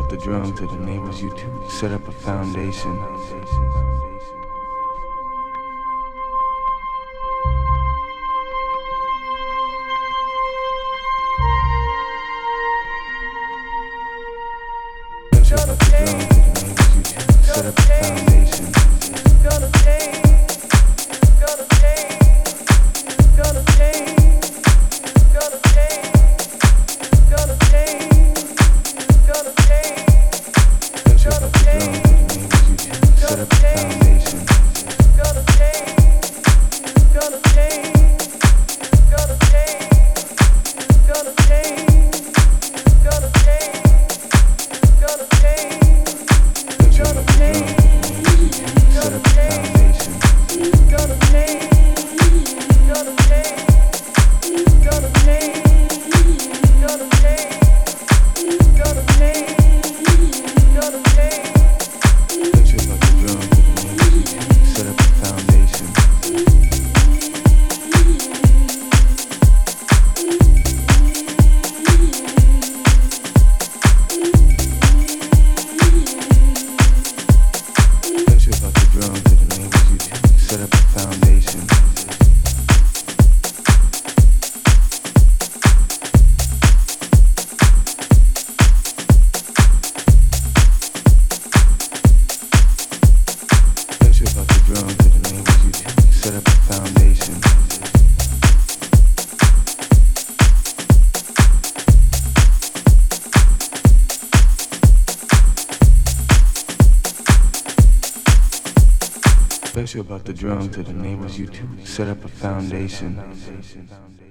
about the drums that enables you to set up a foundation. Special about the drums that enables you to set up a foundation. Gonna change, gonna change, gonna change, gonna change, gonna change, gonna change. Special about the drums that enables you to set up a foundation. Gonna change, gonna change, gonna change, gonna change, gonna change, gonna change. Special about the drums that enables you to set up a foundation. Gonna change, gonna change, gonna change, gonna change, gonna change, gonna change. Special about the drums that enables you to set up a foundation. Special about the drums that enables you to set up a foundation. Special about the drums that enables you to set up a foundation. Special about the drums that enables you to set up a foundation.